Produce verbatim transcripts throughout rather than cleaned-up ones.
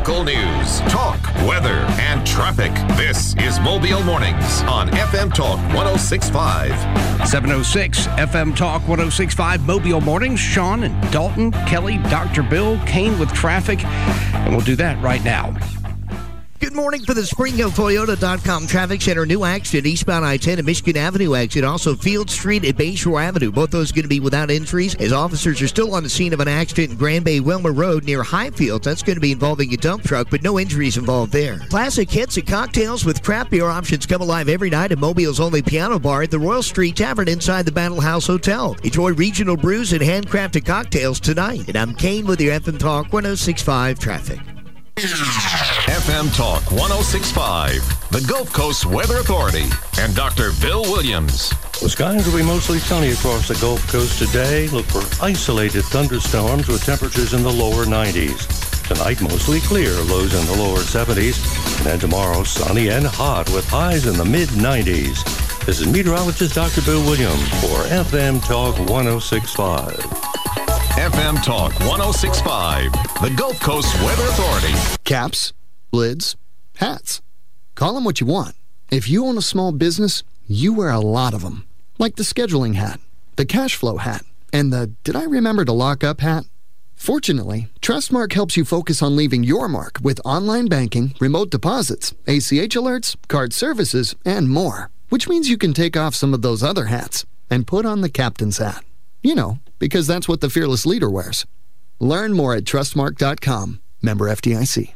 Local news, talk, weather, and traffic. This is Mobile Mornings on F M Talk one oh six point five. seven oh six F M Talk one oh six point five Mobile Mornings. Sean and Dalton, Kelly, Doctor Bill, Kane with traffic. And we'll do that right now. Good morning for the Spring Hill Toyota dot com Traffic Center. New accident eastbound I ten and Michigan Avenue exit. Also Field Street and Bayshore Avenue. Both those going to be without injuries as officers are still on the scene of an accident in Grand Bay Wilmer Road near Highfields. That's going to be involving a dump truck, but no injuries involved there. Classic hits and cocktails with craft beer options come alive every night at Mobile's only piano bar at the Royal Street Tavern inside the Battle House Hotel. Enjoy regional brews and handcrafted cocktails tonight. And I'm Kane with your F M Talk one oh six point five traffic. F M Talk one oh six point five, the Gulf Coast Weather Authority, and Doctor Bill Williams. The skies will be mostly sunny across the Gulf Coast today. Look for isolated thunderstorms with temperatures in the lower nineties. Tonight, mostly clear, lows in the lower seventies. And then tomorrow, sunny and hot with highs in the mid nineties. This is meteorologist Doctor Bill Williams for F M Talk one oh six point five. F M Talk one oh six point five, the Gulf Coast Weather Authority. Caps, lids, hats. Call them what you want. If you own a small business, you wear a lot of them. Like the scheduling hat, the cash flow hat, and the did I remember to lock up hat? Fortunately, Trustmark helps you focus on leaving your mark with online banking, remote deposits, A C H alerts, card services, and more. Which means you can take off some of those other hats and put on the captain's hat. You know, because that's what the fearless leader wears. Learn more at trustmark dot com. Member F D I C.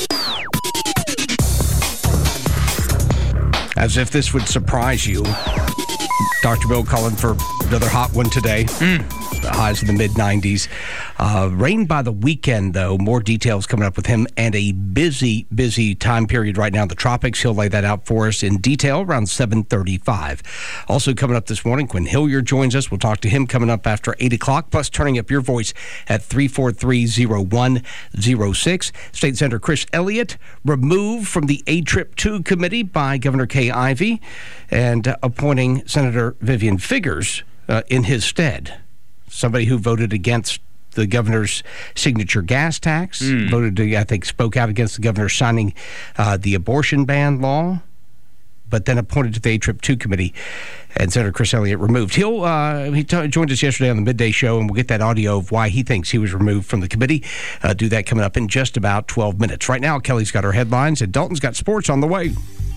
As if this would surprise you, Doctor Bill calling for another hot one today. Mm. The highs in the mid nineties. Uh, rain by the weekend, though. More details coming up with him and a busy, busy time period right now in the tropics. He'll lay that out for us in detail around seven thirty-five. Also coming up this morning, Quinn Hillier joins us. We'll talk to him coming up after eight o'clock, plus turning up your voice at three four three, oh one oh six. State Senator Chris Elliott removed from the A Trip two committee by Governor Kay Ivey and uh, appointing Senator Vivian Figures uh, in his stead. Somebody who voted against the governor's signature gas tax, mm. voted, to, I think, spoke out against the governor signing uh, the abortion ban law, but then appointed to the A Trip two committee, and Senator Chris Elliott removed. He'll uh, he t- joined us yesterday on the midday show, and we'll get that audio of why he thinks he was removed from the committee. Uh, do that coming up in just about twelve minutes. Right now, Kelly's got our headlines, and Dalton's got sports on the way.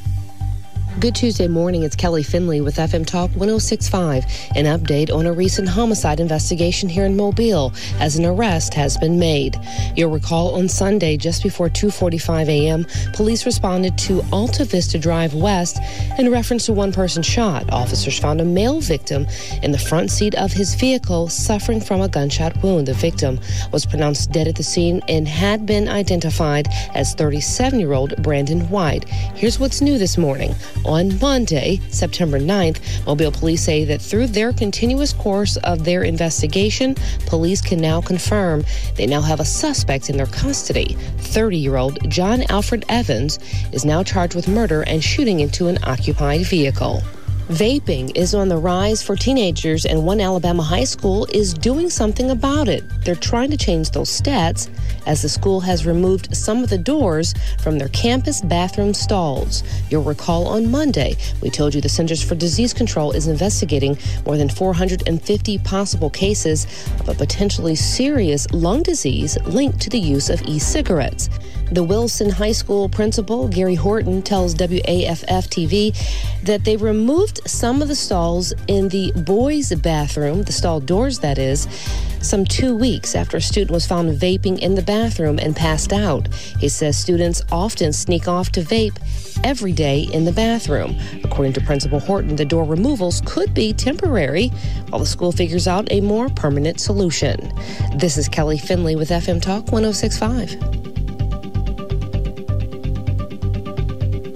Good Tuesday morning. It's Kelly Finley with F M Talk one oh six point five. An update on a recent homicide investigation here in Mobile as an arrest has been made. You'll recall on Sunday, just before two forty-five a.m., police responded to Alta Vista Drive West in reference to one person shot. Officers found a male victim in the front seat of his vehicle suffering from a gunshot wound. The victim was pronounced dead at the scene and had been identified as thirty-seven-year-old Brandon White. Here's what's new this morning. On Monday, September ninth, Mobile police say that through their continuous course of their investigation, police can now confirm they now have a suspect in their custody. thirty-year-old John Alfred Evans is now charged with murder and shooting into an occupied vehicle. Vaping is on the rise for teenagers, and one Alabama high school is doing something about it. They're trying to change those stats as the school has removed some of the doors from their campus bathroom stalls. You'll recall on Monday, we told you the Centers for Disease Control is investigating more than four hundred fifty possible cases of a potentially serious lung disease linked to the use of e-cigarettes. The Wilson High School principal, Gary Horton, tells W A F F T V that they removed some of the stalls in the boys' bathroom, the stall doors that is, some two weeks after a student was found vaping in the bathroom and passed out. He says students often sneak off to vape every day in the bathroom. According to Principal Horton, the door removals could be temporary while the school figures out a more permanent solution. This is Kelly Finley with F M Talk one oh six point five.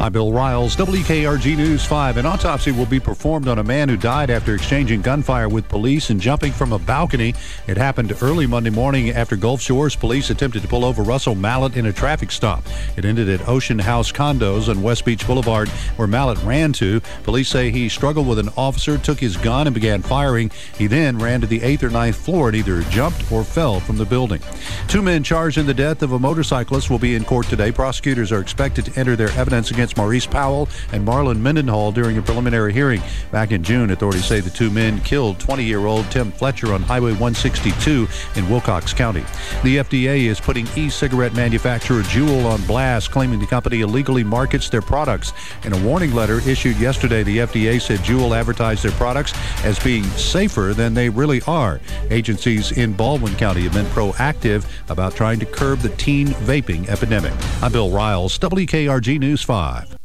I'm Bill Riles, W K R G News five. An autopsy will be performed on a man who died after exchanging gunfire with police and jumping from a balcony. It happened early Monday morning after Gulf Shores police attempted to pull over Russell Mallett in a traffic stop. It ended at Ocean House Condos on West Beach Boulevard, where Mallett ran to. Police say he struggled with an officer, took his gun, and began firing. He then ran to the eighth or ninth floor and either jumped or fell from the building. Two men charged in the death of a motorcyclist will be in court today. Prosecutors are expected to enter their evidence against Maurice Powell and Marlon Mendenhall during a preliminary hearing. Back in June, authorities say the two men killed twenty-year-old Tim Fletcher on Highway one sixty-two in Wilcox County. The F D A is putting e-cigarette manufacturer Juul on blast, claiming the company illegally markets their products. In a warning letter issued yesterday, the F D A said Juul advertised their products as being safer than they really are. Agencies in Baldwin County have been proactive about trying to curb the teen vaping epidemic. I'm Bill Riles, W K R G News five.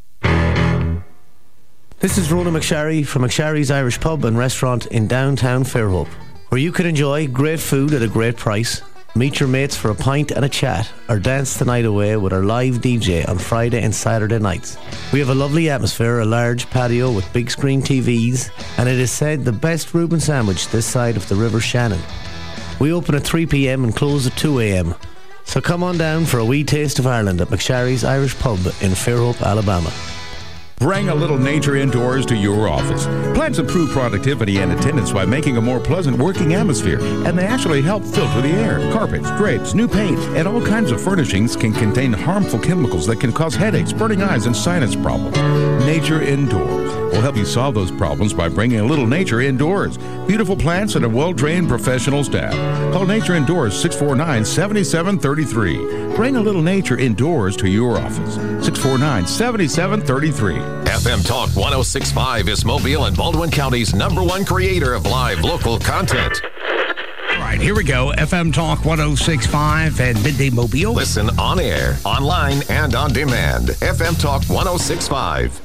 This is Rona McSharry from McSharry's Irish Pub and Restaurant in downtown Fairhope, where you can enjoy great food at a great price, meet your mates for a pint and a chat, or dance the night away with our live D J on Friday and Saturday nights. We have a lovely atmosphere, a large patio with big screen T Vs, and it is said the best Reuben sandwich this side of the River Shannon. We open at three p.m. and close at two a.m. So come on down for a wee taste of Ireland at McSharry's Irish Pub in Fairhope, Alabama. Bring a little nature indoors to your office. Plants improve productivity and attendance by making a more pleasant working atmosphere, and they actually help filter the air. Carpets, drapes, new paint, and all kinds of furnishings can contain harmful chemicals that can cause headaches, burning eyes, and sinus problems. Nature Indoors will help you solve those problems by bringing a little nature indoors. Beautiful plants and a well-trained professional staff. Call Nature Indoors six four nine, seven seven three three. Bring a little nature indoors to your office. six four nine, seven seven three three. F M Talk one oh six point five is Mobile and Baldwin County's number one creator of live local content. All right, here we go. F M Talk one oh six point five and Midday Mobile. Listen on air, online, and on demand. F M Talk one oh six point five.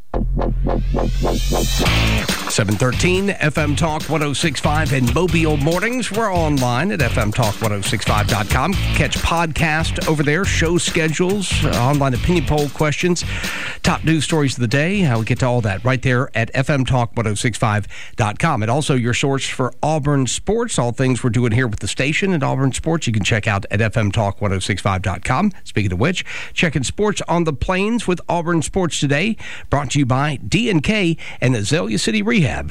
seven thirteen F M Talk one oh six point five and Mobile Mornings. We're online at F M Talk ten sixty-five dot com. Catch podcast over there, show schedules, uh, online opinion poll questions, top news stories of the day. How we get to all that right there at F M Talk ten sixty-five dot com. And also your source for Auburn sports, all things we're doing here with the station at Auburn Sports. You can check out at F M Talk ten sixty-five dot com. Speaking of which, checking sports on the plains with Auburn Sports today, brought to you by D and K and Azalea City Rehab.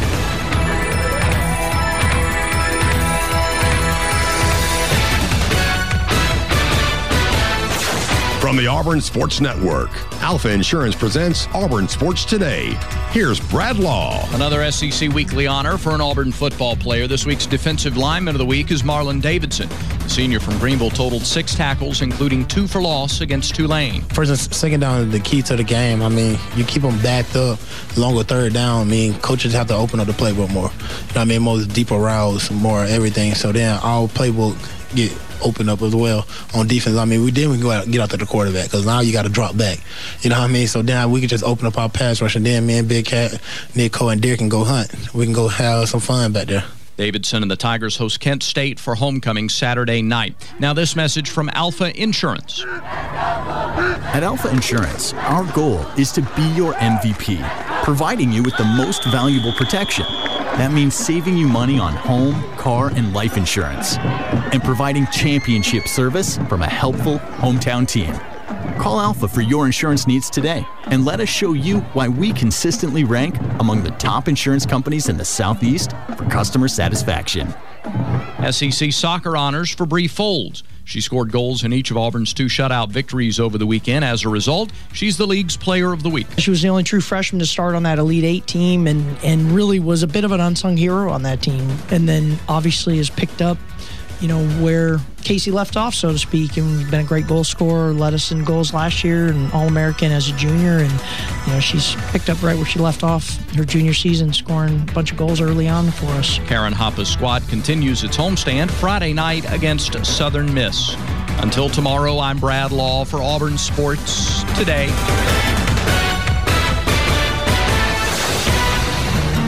From the Auburn Sports Network, Alpha Insurance presents Auburn Sports Today. Here's Brad Law. Another S E C Weekly honor for an Auburn football player. This week's Defensive Lineman of the Week is Marlon Davidson. The senior from Greenville totaled six tackles, including two for loss against Tulane. First and second down is the key to the game. I mean, you keep them backed up, longer third down. I mean, coaches have to open up the playbook more. You know what I mean? More deeper routes, more everything. So then our playbook get open up as well on defense. I mean, we then we go out, get out to the quarterback because now you got to drop back. You know what I mean? So then we can just open up our pass rush, and then me and Big Cat, Nick Cole, and Derek can go hunt. We can go have some fun back there. Davidson and the Tigers host Kent State for homecoming Saturday night. Now this message from Alpha Insurance. At Alpha Insurance, our goal is to be your M V P, providing you with the most valuable protection. That means saving you money on home, car, and life insurance, and providing championship service from a helpful hometown team. Call Alpha for your insurance needs today, and let us show you why we consistently rank among the top insurance companies in the Southeast for customer satisfaction. S E C soccer honors for Bree Folds. She scored goals in each of Auburn's two shutout victories over the weekend. As a result, she's the league's player of the week. She was the only true freshman to start on that Elite Eight team and, and really was a bit of an unsung hero on that team. And then obviously has picked up, you know, where Casey left off, so to speak, and been a great goal scorer, led us in goals last year, and All-American as a junior, and, you know, she's picked up right where she left off her junior season, scoring a bunch of goals early on for us. Karen Hoppa's squad continues its homestand Friday night against Southern Miss. Until tomorrow, I'm Brad Law for Auburn Sports Today.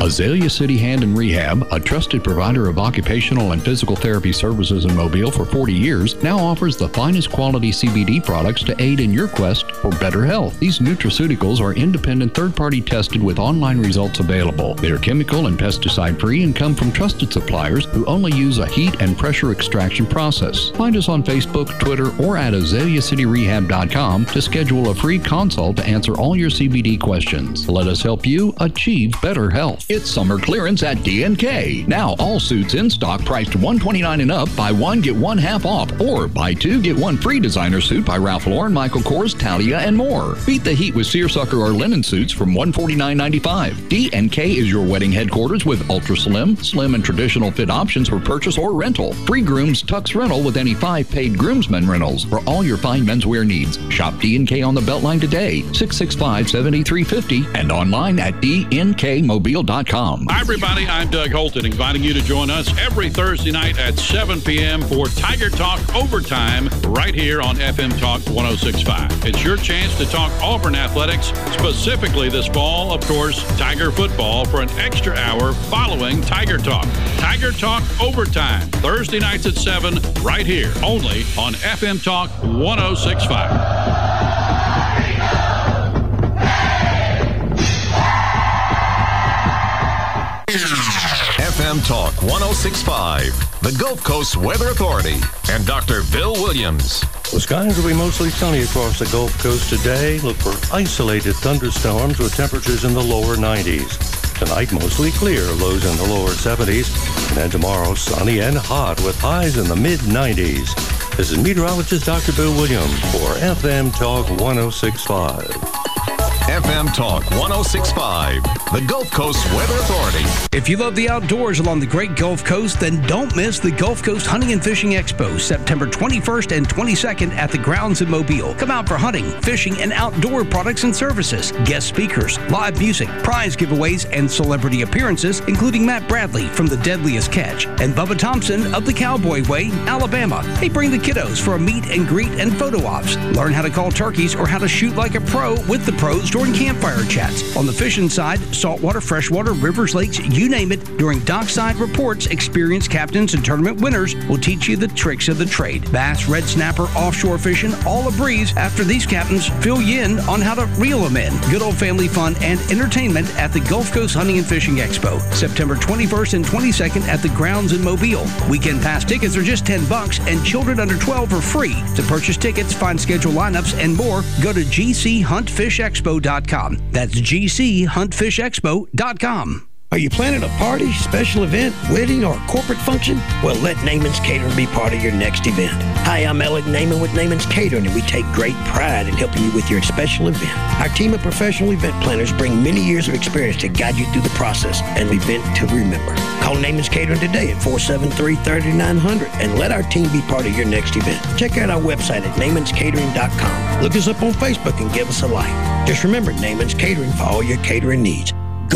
Azalea City Hand and Rehab, a trusted provider of occupational and physical therapy services in Mobile for forty years, now offers the finest quality C B D products to aid in your quest for better health. These nutraceuticals are independent third-party tested with online results available. They are chemical and pesticide-free and come from trusted suppliers who only use a heat and pressure extraction process. Find us on Facebook, Twitter, or at azalea city rehab dot com to schedule a free consult to answer all your C B D questions. Let us help you achieve better health. It's summer clearance at D and K. Now all suits in stock priced one hundred twenty-nine dollars and up, buy one, get one half off, or buy two, get one free designer suit by Ralph Lauren, Michael Kors, Talia, and more. Beat the heat with seersucker or linen suits from one hundred forty-nine dollars and ninety-five cents. D and K is your wedding headquarters with ultra slim, slim, and traditional fit options for purchase or rental. Free grooms tux rental with any five paid groomsmen rentals for all your fine menswear needs. Shop D and K on the Beltline today, six six five, seven three five zero, and online at d n k mobile dot com. Hi, everybody. I'm Doug Holton, inviting you to join us every Thursday night at seven p.m. for Tiger Talk Overtime right here on F M Talk one oh six point five. It's your chance to talk Auburn athletics, specifically this fall, of course, Tiger football for an extra hour following Tiger Talk. Tiger Talk Overtime, Thursday nights at seven, right here, only on F M Talk one oh six point five. F M Talk one oh six point five, the Gulf Coast Weather Authority, and Doctor Bill Williams. The skies will be mostly sunny across the Gulf Coast today. Look for isolated thunderstorms with temperatures in the lower nineties. Tonight, mostly clear, lows in the lower seventies. And then tomorrow, sunny and hot with highs in the mid nineties. This is meteorologist Doctor Bill Williams for F M Talk one oh six point five. F M Talk one oh six point five, the Gulf Coast Weather Authority. If you love the outdoors along the great Gulf Coast, then don't miss the Gulf Coast Hunting and Fishing Expo, September twenty-first and twenty-second at the grounds in Mobile. Come out for hunting, fishing, and outdoor products and services, guest speakers, live music, prize giveaways, and celebrity appearances, including Matt Bradley from The Deadliest Catch and Bubba Thompson of the Cowboy Way, Alabama. Hey, bring the kiddos for a meet and greet and photo ops. Learn how to call turkeys or how to shoot like a pro with the pros during campfire chats. On the fishing side, saltwater, freshwater, rivers, lakes, you name it. During dockside reports, experienced captains and tournament winners will teach you the tricks of the trade. Bass, red snapper, offshore fishing, all a breeze after these captains fill you in on how to reel them in. Good old family fun and entertainment at the Gulf Coast Hunting and Fishing Expo, September twenty-first and twenty-second at the grounds in Mobile. Weekend pass tickets are just ten bucks and children under twelve are free. To purchase tickets, find schedule lineups and more, go to g c hunt fish expo dot com. That's g c hunt fish expo dot com. Are you planning a party, special event, wedding, or corporate function? Well, let Naaman's Catering be part of your next event. Hi, I'm Alec Naaman with Naaman's Catering, and we take great pride in helping you with your special event. Our team of professional event planners bring many years of experience to guide you through the process and event to remember. Call Naaman's Catering today at four seven three, three nine zero zero and let our team be part of your next event. Check out our website at naamans catering dot com. Look us up on Facebook and give us a like. Just remember, Naaman's Catering for all your catering needs.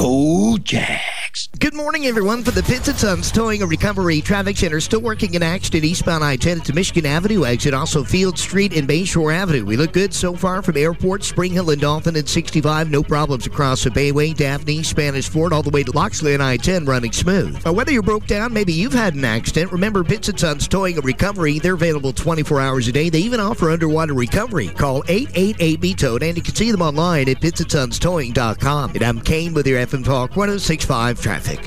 Go Jags! Good morning, everyone. For the Pitts and Sons Towing and Recovery Traffic Center, still working in action eastbound I ten to Michigan Avenue exit, also Field Street and Bayshore Avenue. We look good so far from Airport, Spring Hill, and Dolphin at sixty-five. No problems across the Bayway, Daphne, Spanish Fort, all the way to Loxley and I ten running smooth. Now, whether you broke down, maybe you've had an accident, remember Pitts and Sons Towing and Recovery. They're available twenty-four hours a day. They even offer underwater recovery. Call eight eight eight, B E towed, and you can see them online at pitts and sons towing dot com. And I'm Kane with your F M Talk one oh six point five traffic.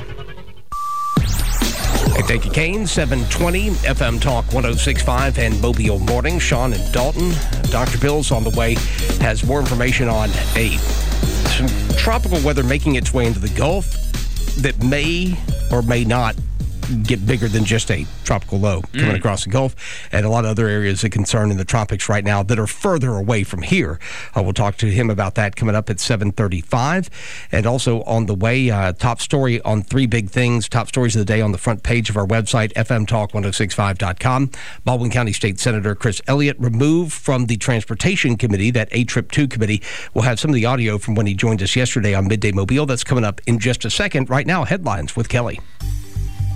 Hey, thank you, Kane. seven twenty, F M Talk one oh six point five and Mobile Morning. Sean and Dalton. Doctor Bill's on the way, has more information on a some tropical weather making its way into the Gulf that may or may not get bigger than just a tropical low coming mm. across the Gulf, and a lot of other areas of concern in the tropics right now that are further away from here. Uh, we'll talk to him about that coming up at seven thirty-five. And also on the way, uh, top story on three big things, top stories of the day on the front page of our website, f m talk one oh six point five dot com. Baldwin County State Senator Chris Elliott removed from the Transportation Committee, that A Trip two committee. We'll have some of the audio from when he joined us yesterday on Midday Mobile. That's coming up in just a second. Right now, headlines with Kelly.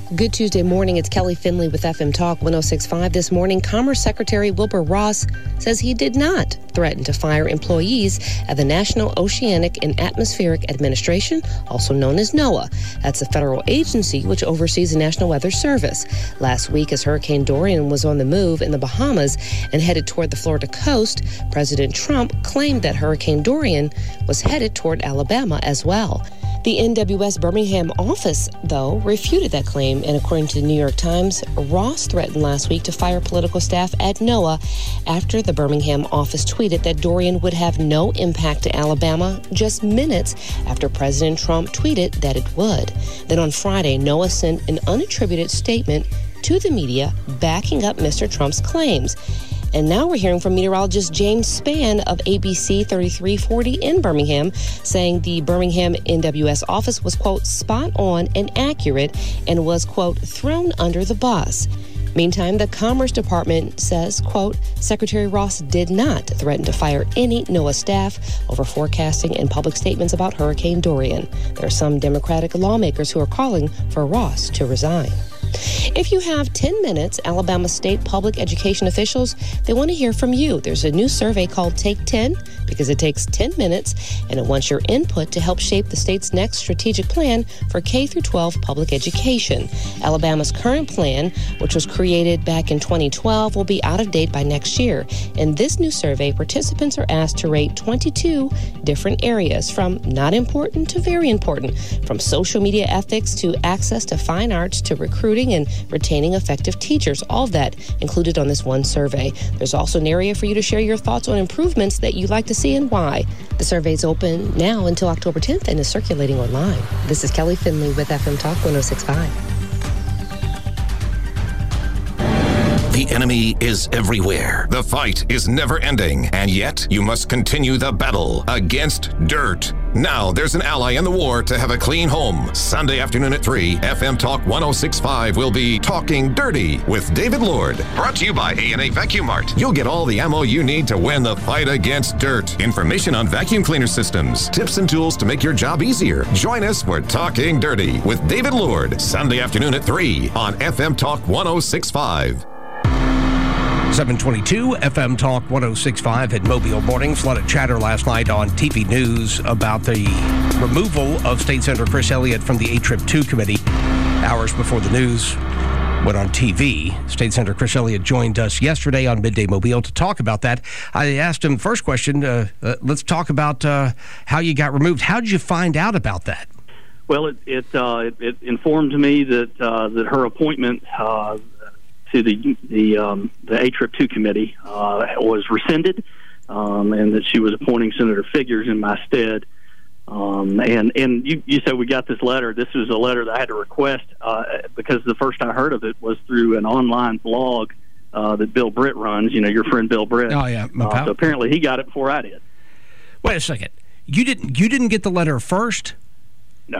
Good Tuesday morning. It's Kelly Finley with F M Talk one oh six point five. This morning, Commerce Secretary Wilbur Ross says he did not threaten to fire employees at the National Oceanic and Atmospheric Administration, also known as NOAA. That's a federal agency which oversees the National Weather Service. Last week, as Hurricane Dorian was on the move in the Bahamas and headed toward the Florida coast, President Trump claimed that Hurricane Dorian was headed toward Alabama as well. The N W S Birmingham office, though, refuted that claim, and according to the New York Times, Ross threatened last week to fire political staff at NOAA after the Birmingham office tweeted that Dorian would have no impact to Alabama just minutes after President Trump tweeted that it would. Then on Friday, NOAA sent an unattributed statement to the media backing up Mister Trump's claims. And now we're hearing from meteorologist James Spann of A B C thirty-three forty in Birmingham, saying the Birmingham N W S office was, quote, spot on and accurate and was, quote, thrown under the bus. Meantime, the Commerce Department says, quote, Secretary Ross did not threaten to fire any NOAA staff over forecasting and public statements about Hurricane Dorian. There are some Democratic lawmakers who are calling for Ross to resign. If you have ten minutes, Alabama state public education officials, they want to hear from you. There's a new survey called Take ten because it takes ten minutes and it wants your input to help shape the state's next strategic plan for K through twelve public education. Alabama's current plan, which was created back in twenty twelve, will be out of date by next year. In this new survey, participants are asked to rate twenty-two different areas, from not important to very important, from social media ethics to access to fine arts to recruiting and retaining effective teachers. All of that included on this one survey. There's also an area for you to share your thoughts on improvements that you'd like to see and why. The survey's open now until October tenth and is circulating online. This is Kelly Finley with F M Talk one oh six point five. The enemy is everywhere. The fight is never ending, and yet you must continue the battle against dirt. Now there's an ally in the war to have a clean home. Sunday afternoon at three, F M Talk one oh six point five will be Talking Dirty with David Lord. Brought to you by A and A Vacuum Mart. You'll get all the ammo you need to win the fight against dirt. Information on vacuum cleaner systems, tips and tools to make your job easier. Join us for Talking Dirty with David Lord, Sunday afternoon at three on F M Talk one oh six point five. seven twenty-two F M Talk one oh six point five at Mobile Mornings. A lot of chatter last night on T V News about the removal of State Senator Chris Elliott from the A Trip two committee. Hours before the news went on T V, State Senator Chris Elliott joined us yesterday on Midday Mobile to talk about that. I asked him, first question, uh, uh, let's talk about uh, how you got removed. How did you find out about that? Well, it it, uh, it, it informed me that uh, that her appointment uh, to the the um, the A Trip two committee uh, was rescinded, um, and that she was appointing Senator Figures in my stead. Um, and and you, you said we got this letter. This was a letter that I had to request uh, because the first I heard of it was through an online blog uh, that Bill Britt runs. You know, your friend Bill Britt. Oh yeah. Uh, so apparently he got it before I did. Wait a second. You didn't you didn't get the letter first? No.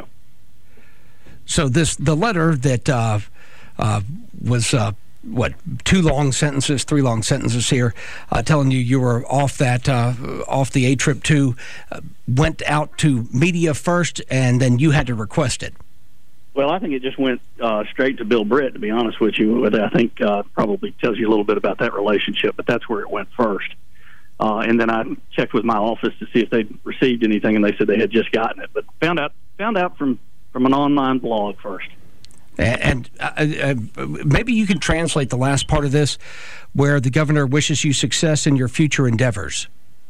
So this the letter that uh, uh, was. Uh, what, two long sentences, three long sentences here, uh, telling you you were off that, uh, off the A Trip two, uh, went out to media first, and then you had to request it. Well, I think it just went uh, straight to Bill Britt, to be honest with you. I think uh, probably tells you a little bit about that relationship, but that's where it went first. Uh, and then I checked with my office to see if they'd received anything, and they said they had just gotten it, but found out found out from, from an online blog first. And uh, uh, maybe you can translate the last part of this, where the governor wishes you success in your future endeavors.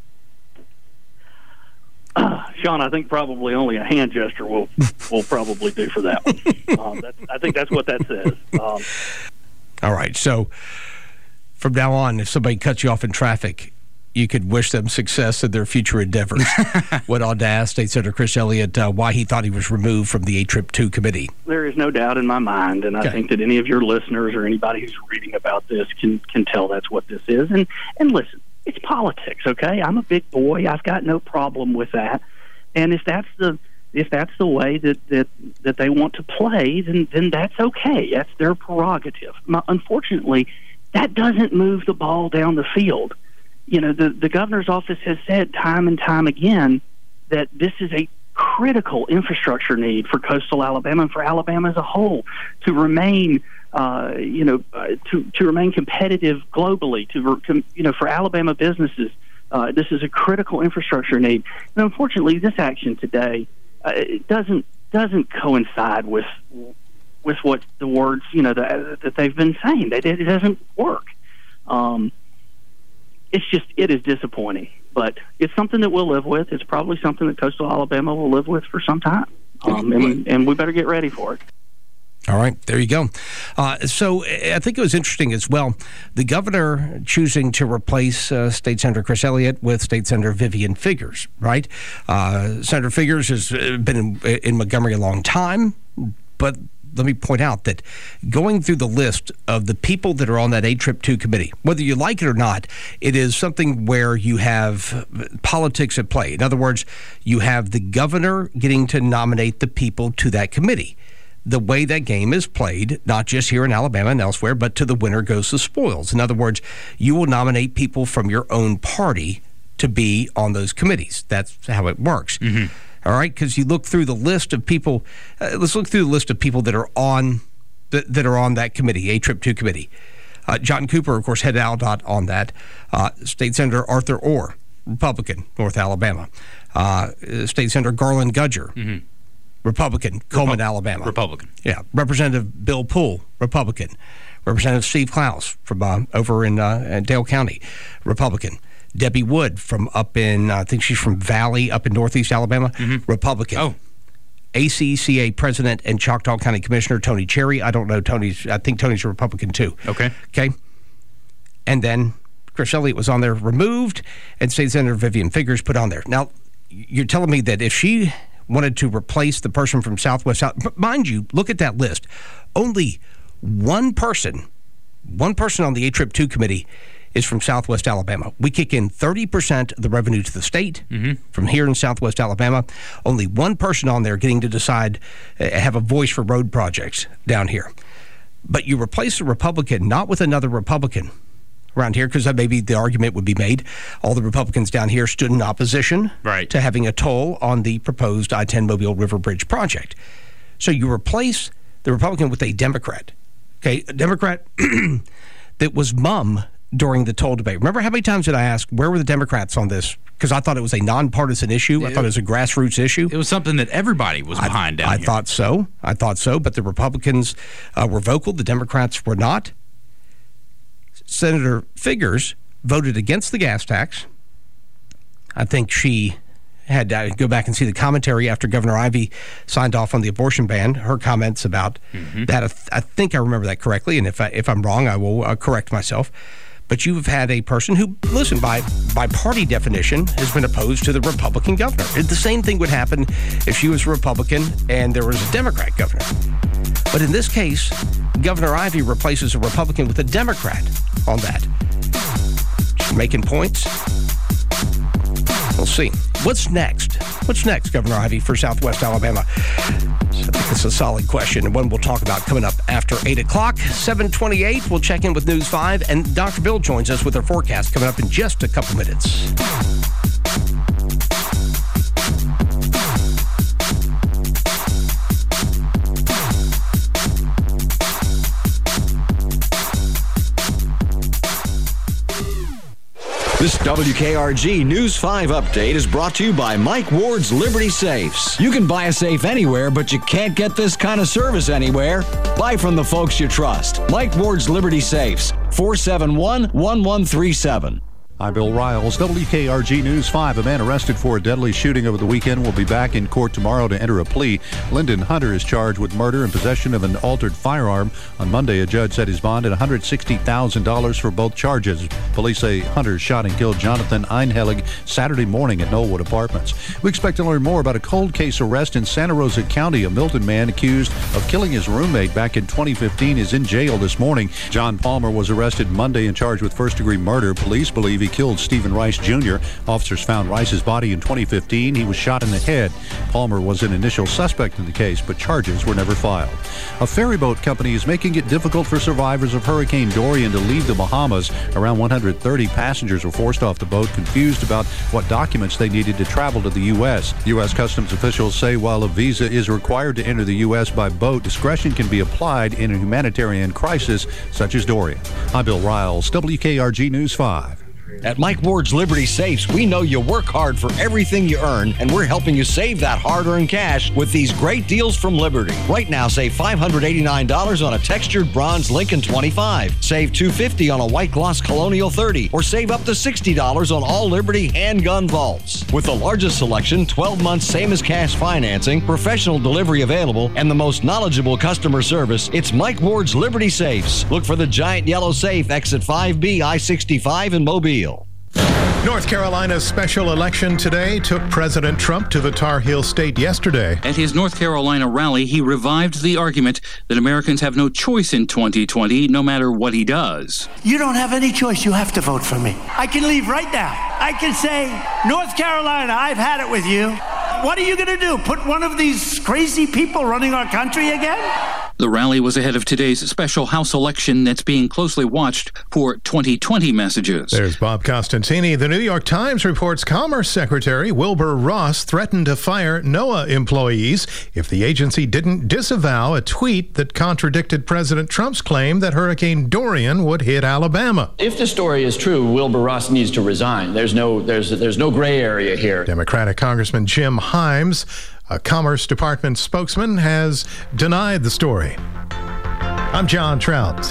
Uh, Sean, I think probably only a hand gesture will will probably do for that one. um, that's, I think that's what that says. Um, All right. So from now on, if somebody cuts you off in traffic, you could wish them success in their future endeavors. Went on to ask State Senator Chris Elliott uh, why he thought he was removed from the A Trip two committee. There is no doubt in my mind, and okay. I think that any of your listeners or anybody who's reading about this can can tell that's what this is. And and listen, it's politics, okay? I'm a big boy. I've got no problem with that. And if that's the if that's the way that, that, that they want to play, then then that's okay. That's their prerogative. My, unfortunately, that doesn't move the ball down the field. You know, the, the governor's office has said time and time again that this is a critical infrastructure need for coastal Alabama and for Alabama as a whole to remain, uh, you know, uh, to to remain competitive globally. To, to you know, for Alabama businesses, uh, this is a critical infrastructure need. And unfortunately, this action today uh, it doesn't doesn't coincide with with what the words you know that, that they've been saying. That it doesn't work. Um, it's just it is disappointing. But it's something that we'll live with. It's probably something that coastal Alabama will live with for some time. Um, and, and we better get ready for it. All right, there you go. Uh, so I think it was interesting as well, the governor choosing to replace uh, State Senator Chris Elliott with State Senator Vivian Figures, right? Uh, Senator Figures has been in, in Montgomery a long time, but let me point out that going through the list of the people that are on that A T R I P two committee, whether you like it or not, it is something where you have politics at play. In other words, you have the governor getting to nominate the people to that committee. The way that game is played, not just here in Alabama and elsewhere, but to the winner goes the spoils. In other words, you will nominate people from your own party to be on those committees. That's how it works. Mm-hmm. All right, because you look through the list of people. Uh, let's look through the list of people that are on that, that are on that committee, A T R I P two committee. Uh, John Cooper, of course, head Aldot on that. Uh, State Senator Arthur Orr, Republican, North Alabama. Uh, State Senator Garland Gudger, mm-hmm. Republican, Coleman, Repu- Alabama. Republican. Yeah. Representative Bill Poole, Republican. Representative Steve Klaus from uh, over in uh, Dale County, Republican. Debbie Wood from up in, I think she's from Valley, up in northeast Alabama, mm-hmm. Republican. Oh. A C C A President and Choctaw County Commissioner Tony Cherry. I don't know Tony's, I think Tony's a Republican too. Okay. Okay. And then Chris Elliott was on there removed, and State Senator Vivian Figures put on there. Now, you're telling me that if she wanted to replace the person from Southwest, mind you, look at that list. Only one person, one person on the A T R I P two committee is from Southwest Alabama. We kick in thirty percent of the revenue to the state mm-hmm. from here in Southwest Alabama. Only one person on there getting to decide, uh, have a voice for road projects down here. But you replace a Republican not with another Republican around here, because maybe the argument would be made all the Republicans down here stood in opposition right. to having a toll on the proposed I ten Mobile River Bridge project. So you replace the Republican with a Democrat, okay, a Democrat that was mum during the toll debate. Remember how many times did I ask, where were the Democrats on this? Because I thought it was a nonpartisan issue. I thought it was a grassroots issue. It was something that everybody was behind I, down I here. I thought so. I thought so. But the Republicans uh, were vocal. The Democrats were not. Senator Figures voted against the gas tax. I think she had to go back and see the commentary after Governor Ivey signed off on the abortion ban. Her comments about mm-hmm. that, I think I remember that correctly. And if, I, if I'm wrong, I will uh, correct myself. But you've had a person who, listen, by by party definition, has been opposed to the Republican governor. The same thing would happen if she was a Republican and there was a Democrat governor. But in this case, Governor Ivey replaces a Republican with a Democrat on that. She's making points. We'll see. What's next? What's next, Governor Ivey, for Southwest Alabama? So I think it's a solid question, and one we'll talk about coming up after eight o'clock. seven twenty-eight, we'll check in with News five, and Doctor Bill joins us with her forecast coming up in just a couple minutes. This W K R G News five update is brought to you by Mike Ward's Liberty Safes. You can buy a safe anywhere, but you can't get this kind of service anywhere. Buy from the folks you trust. Mike Ward's Liberty Safes, four seven one, one one three seven. I'm Bill Riles, W K R G News five. A man arrested for a deadly shooting over the weekend will be back in court tomorrow to enter a plea. Lyndon Hunter is charged with murder and possession of an altered firearm. On Monday, a judge set his bond at one hundred sixty thousand dollars for both charges. Police say Hunter shot and killed Jonathan Einhelig Saturday morning at Knollwood Apartments. We expect to learn more about a cold case arrest in Santa Rosa County. A Milton man accused of killing his roommate back in twenty fifteen is in jail this morning. John Palmer was arrested Monday and charged with first-degree murder. Police believe he he killed Stephen Rice Junior Officers found Rice's body in twenty fifteen. He was shot in the head. Palmer was an initial suspect in the case, but charges were never filed. A ferry boat company is making it difficult for survivors of Hurricane Dorian to leave the Bahamas. Around one hundred thirty passengers were forced off the boat, confused about what documents they needed to travel to the U S. U S Customs officials say while a visa is required to enter the U S by boat, discretion can be applied in a humanitarian crisis such as Dorian. I'm Bill Riles, W K R G News five. At Mike Ward's Liberty Safes, we know you work hard for everything you earn, and we're helping you save that hard-earned cash with these great deals from Liberty. Right now, save five hundred eighty-nine dollars on a textured bronze Lincoln twenty-five. Save two hundred fifty dollars on a white gloss Colonial thirty, or save up to sixty dollars on all Liberty handgun vaults. With the largest selection, twelve months same-as-cash financing, professional delivery available, and the most knowledgeable customer service, it's Mike Ward's Liberty Safes. Look for the giant yellow safe, exit five B, I sixty-five in Mobile. North Carolina's special election today took President Trump to the Tar Heel state yesterday. At his North Carolina rally, he revived the argument that Americans have no choice in twenty twenty, no matter what he does. You don't have any choice. You have to vote for me. I can leave right now. I can say, North Carolina, I've had it with you. What are you going to do? Put one of these crazy people running our country again? The rally was ahead of today's special House election that's being closely watched for twenty twenty messages. There's Bob Costantini. The New York Times reports Commerce Secretary Wilbur Ross threatened to fire NOAA employees if the agency didn't disavow a tweet that contradicted President Trump's claim that Hurricane Dorian would hit Alabama. If the story is true, Wilbur Ross needs to resign. There's no, there's, there's no gray area here. Democratic Congressman Jim Himes, a Commerce Department spokesman, has denied the story. I'm John Trout.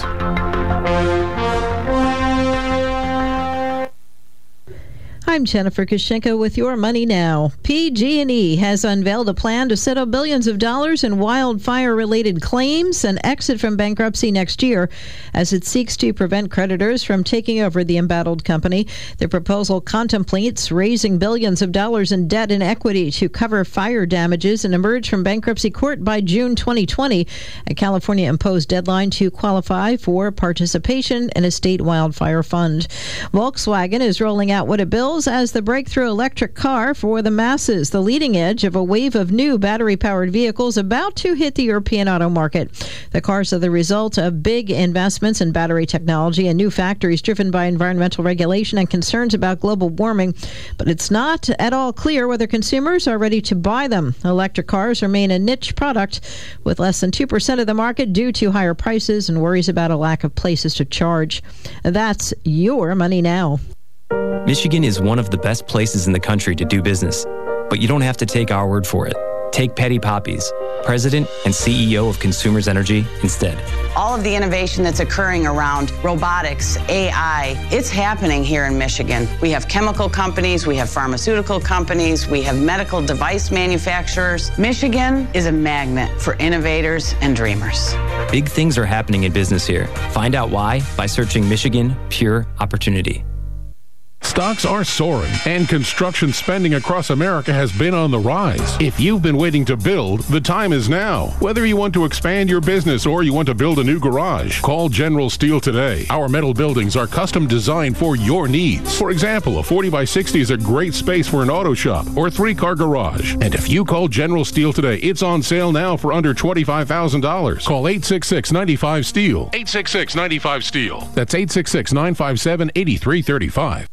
I'm Jennifer Kushenko with Your Money Now. P G and E has unveiled a plan to settle billions of dollars in wildfire-related claims and exit from bankruptcy next year as it seeks to prevent creditors from taking over the embattled company. The proposal contemplates raising billions of dollars in debt and equity to cover fire damages and emerge from bankruptcy court by June twenty twenty, a California-imposed deadline to qualify for participation in a state wildfire fund. Volkswagen is rolling out what it bills as the breakthrough electric car for the masses, the leading edge of a wave of new battery-powered vehicles about to hit the European auto market. The cars are the result of big investments in battery technology and new factories driven by environmental regulation and concerns about global warming, but it's not at all clear whether consumers are ready to buy them. Electric cars remain a niche product with less than two percent of the market due to higher prices and worries about a lack of places to charge. That's Your Money Now. Michigan is one of the best places in the country to do business, but you don't have to take our word for it. Take Petty Poppies, President and C E O of Consumers Energy, instead. All of the innovation that's occurring around robotics, A I, it's happening here in Michigan. We have chemical companies, we have pharmaceutical companies, we have medical device manufacturers. Michigan is a magnet for innovators and dreamers. Big things are happening in business here. Find out why by searching Michigan Pure Opportunity. Stocks are soaring, and construction spending across America has been on the rise. If you've been waiting to build, the time is now. Whether you want to expand your business or you want to build a new garage, call General Steel today. Our metal buildings are custom designed for your needs. For example, a forty by sixty is a great space for an auto shop or three-car garage. And if you call General Steel today, it's on sale now for under twenty-five thousand dollars. Call eight six six, nine five, STEEL. eight six six, nine five, STEEL. That's eight six six, nine five seven, eight three three five.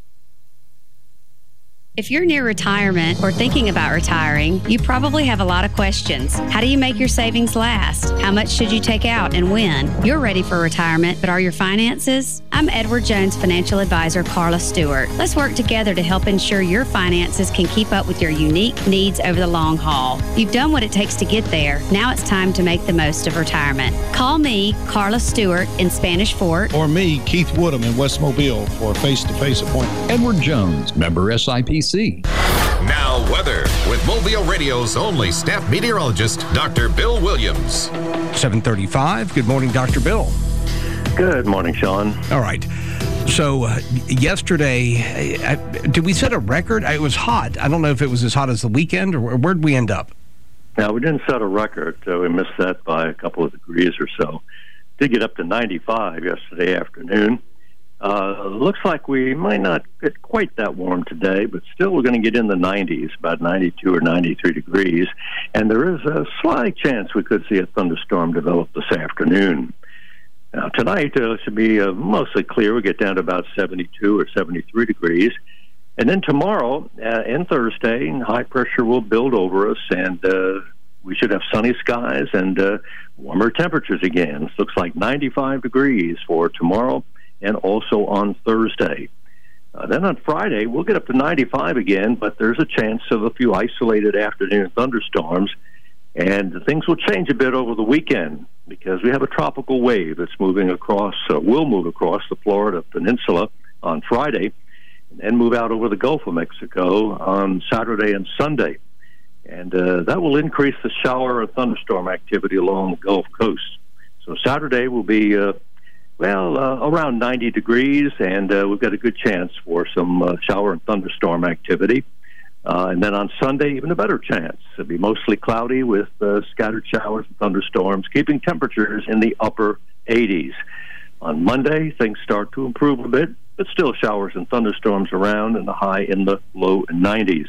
If you're near retirement or thinking about retiring, you probably have a lot of questions. How do you make your savings last? How much should you take out and when? You're ready for retirement, but are your finances? I'm Edward Jones financial advisor Carla Stewart. Let's work together to help ensure your finances can keep up with your unique needs over the long haul. You've done what it takes to get there. Now it's time to make the most of retirement. Call me, Carla Stewart, in Spanish Fort. Or me, Keith Woodham, in West Mobile for a face-to-face appointment. Edward Jones, member S I P C. Now weather with Mobile Radio's only staff meteorologist, Doctor Bill Williams. seven thirty-five. Good morning, Doctor Bill. Good morning, Sean. All right. So uh, yesterday, uh, did we set a record? It was hot. I don't know if it was as hot as the weekend, or where'd we end up? Now, we didn't set a record. Uh, we missed that by a couple of degrees or so. Did get up to ninety-five yesterday afternoon. Uh, looks like we might not get quite that warm today, but still we're going to get in the nineties, about ninety-two or ninety-three degrees. And there is a slight chance we could see a thunderstorm develop this afternoon. Now, tonight uh, should be uh, mostly clear. We get down to about seventy-two or seventy-three degrees. And then tomorrow uh, and Thursday, high pressure will build over us, and uh, we should have sunny skies and uh, warmer temperatures again. It looks like ninety-five degrees for tomorrow and also on Thursday. Uh, then on Friday, we'll get up to ninety-five again, but there's a chance of a few isolated afternoon thunderstorms, and things will change a bit over the weekend because we have a tropical wave that's moving across, uh, will move across the Florida Peninsula on Friday, and then move out over the Gulf of Mexico on Saturday and Sunday. And uh, that will increase the shower and thunderstorm activity along the Gulf Coast. So Saturday will be uh, Well, uh, around ninety degrees, and uh, we've got a good chance for some uh, shower and thunderstorm activity. Uh, and then on Sunday, even a better chance. It'll be mostly cloudy with uh, scattered showers and thunderstorms, keeping temperatures in the upper eighties. On Monday, things start to improve a bit, but still showers and thunderstorms around, and the high in the low nineties.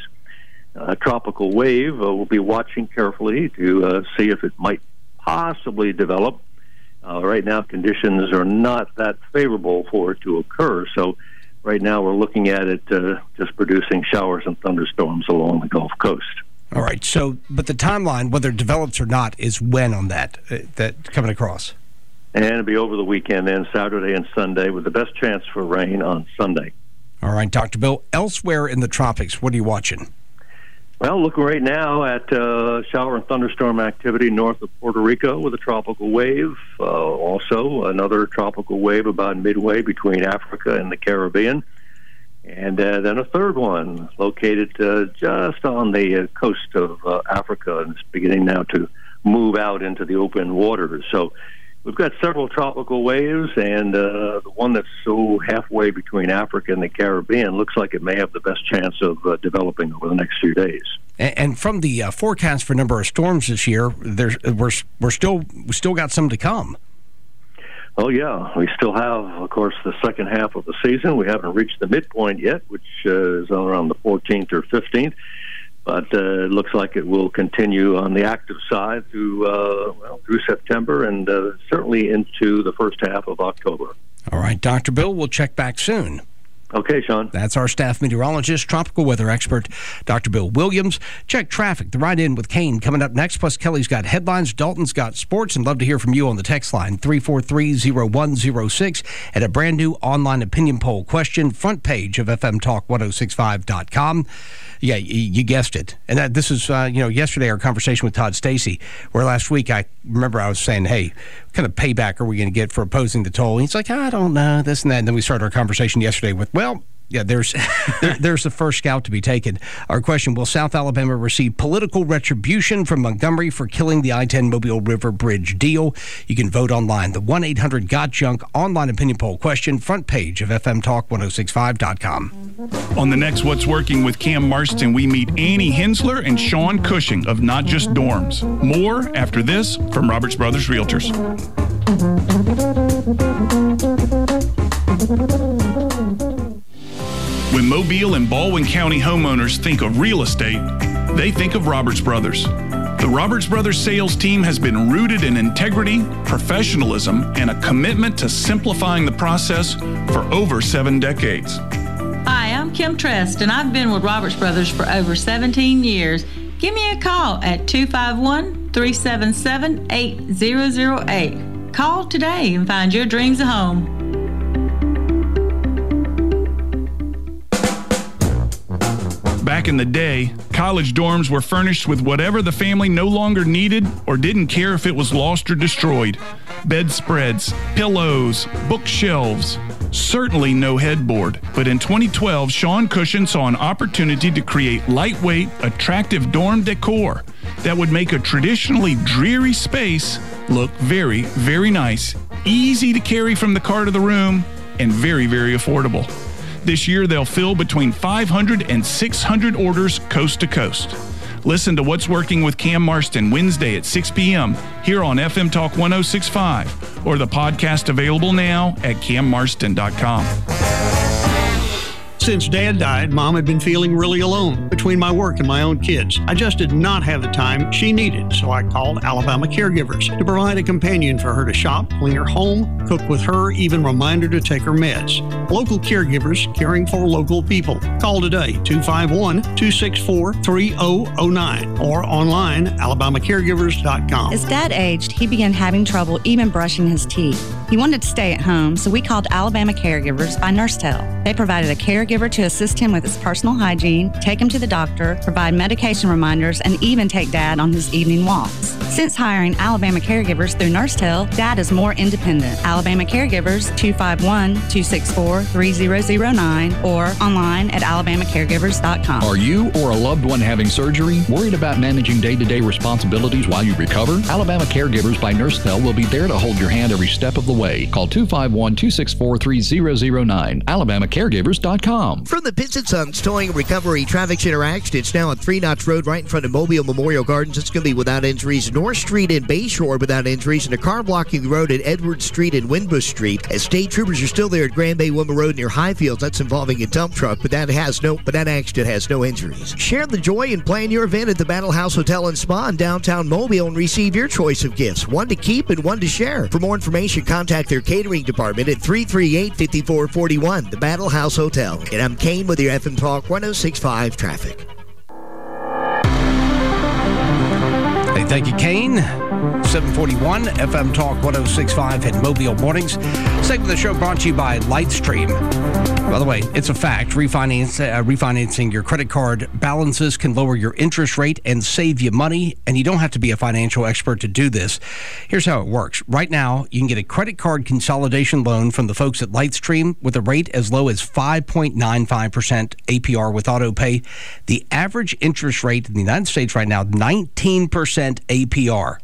A tropical wave, uh, we'll be watching carefully to uh, see if it might possibly develop. Uh, right now, conditions are not that favorable for it to occur. So right now we're looking at it uh, just producing showers and thunderstorms along the Gulf Coast. All right. So, but the timeline, whether it develops or not, is when on that, uh, that coming across? And it'll be over the weekend then, Saturday and Sunday, with the best chance for rain on Sunday. All right, Doctor Bill. Elsewhere in the tropics, what are you watching? Well, looking right now at uh, shower and thunderstorm activity north of Puerto Rico with a tropical wave. Uh, also, another tropical wave about midway between Africa and the Caribbean. And uh, then a third one located uh, just on the uh, coast of uh, Africa, and it's beginning now to move out into the open waters. So we've got several tropical waves, and uh, the one that's so halfway between Africa and the Caribbean looks like it may have the best chance of uh, developing over the next few days. And, and from the uh, forecast for number of storms this year, there's we're we're still we still got some to come. Oh yeah, we still have, of course, the second half of the season. We haven't reached the midpoint yet, which uh, is around the fourteenth or fifteenth. But uh, it looks like it will continue on the active side through uh, well through September and uh, certainly into the first half of October. All right, Doctor Bill, we'll check back soon. Okay, Sean. That's our staff meteorologist, tropical weather expert, Doctor Bill Williams. Check traffic, the Ride In with Kane coming up next. Plus, Kelly's got headlines, Dalton's got sports, and love to hear from you on the text line, three four three, zero one zero six, and a brand new online opinion poll question, front page of F M Talk ten sixty-five dot com. Yeah, you guessed it. And that, this is, uh, you know, yesterday our conversation with Todd Stacey, where last week I remember I was saying, hey, what kind of payback are we going to get for opposing the toll? And he's like, I don't know, this and that. And then we started our conversation yesterday with, well, yeah, there's there, there's the first scout to be taken. Our question, will South Alabama receive political retribution from Montgomery for killing the I ten Mobile River Bridge deal? You can vote online. The one eight hundred got junk online opinion poll question, front page of F M Talk ten sixty-five dot com. On the next What's Working with Cam Marston, we meet Annie Hensler and Sean Cushing of Not Just Dorms. More after this from Roberts Brothers Realtors. When Mobile and Baldwin County homeowners think of real estate, they think of Roberts Brothers. The Roberts Brothers sales team has been rooted in integrity, professionalism, and a commitment to simplifying the process for over seven decades. Hi, I'm Kim Trest, and I've been with Roberts Brothers for over seventeen years. Give me a call at two five one, three seven seven, eight zero zero eight. Call today and find your dreams a home. Back in the day, college dorms were furnished with whatever the family no longer needed or didn't care if it was lost or destroyed. Bedspreads, pillows, bookshelves, certainly no headboard. But in twenty twelve, Sean Cushing saw an opportunity to create lightweight, attractive dorm decor that would make a traditionally dreary space look very, very nice, easy to carry from the car to the room, and very, very affordable. This year, they'll fill between five hundred and six hundred orders coast to coast. Listen to What's Working with Cam Marston Wednesday at six p.m. here on F M Talk one oh six point five or the podcast available now at cam marston dot com. Since Dad died, Mom had been feeling really alone between my work and my own kids. I just did not have the time she needed, so I called Alabama Caregivers to provide a companion for her to shop, clean her home, cook with her, even remind her to take her meds. Local caregivers caring for local people. Call today, two five one, two six four, three zero zero nine or online, alabama caregivers dot com. As Dad aged, he began having trouble even brushing his teeth. He wanted to stay at home, so we called Alabama Caregivers by NurseTel. They provided a caregiver to assist him with his personal hygiene, take him to the doctor, provide medication reminders, and even take Dad on his evening walks. Since hiring Alabama Caregivers through NurseTel, Dad is more independent. Alabama Caregivers, two five one, two six four, three zero zero nine or online at alabama caregivers dot com. Are you or a loved one having surgery? Worried about managing day-to-day responsibilities while you recover? Alabama Caregivers by NurseTel will be there to hold your hand every step of the way. Call two five one, two six four, three zero zero nine, alabama caregivers dot com. From the Pitts and Sons Towing and Recovery Traffic Center accidents now on Three Knots Road right in front of Mobile Memorial Gardens. It's going to be without injuries. North Street and Bayshore without injuries, and a car blocking the road at Edwards Street and Windbush Street. As state troopers are still there at Grand Bay Wilma Road near Highfields. That's involving a dump truck, but that has no, but that accident has no injuries. Share the joy and plan your event at the Battle House Hotel and Spa in downtown Mobile and receive your choice of gifts, one to keep and one to share. For more information, contact their catering department at three three eight, five four four one, the Battle House Hotel. And I'm Kane with your F M Talk one oh six point five traffic. Hey, thank you, Kane. seven forty-one F M Talk one oh six point five at Mobile Mornings. Segment of the show brought to you by Lightstream. By the way, it's a fact. Refinance, uh, refinancing your credit card balances can lower your interest rate and save you money, and you don't have to be a financial expert to do this. Here's how it works. Right now, you can get a credit card consolidation loan from the folks at Lightstream with a rate as low as five point nine five percent A P R with AutoPay. The average interest rate in the United States right now, nineteen percent A P R.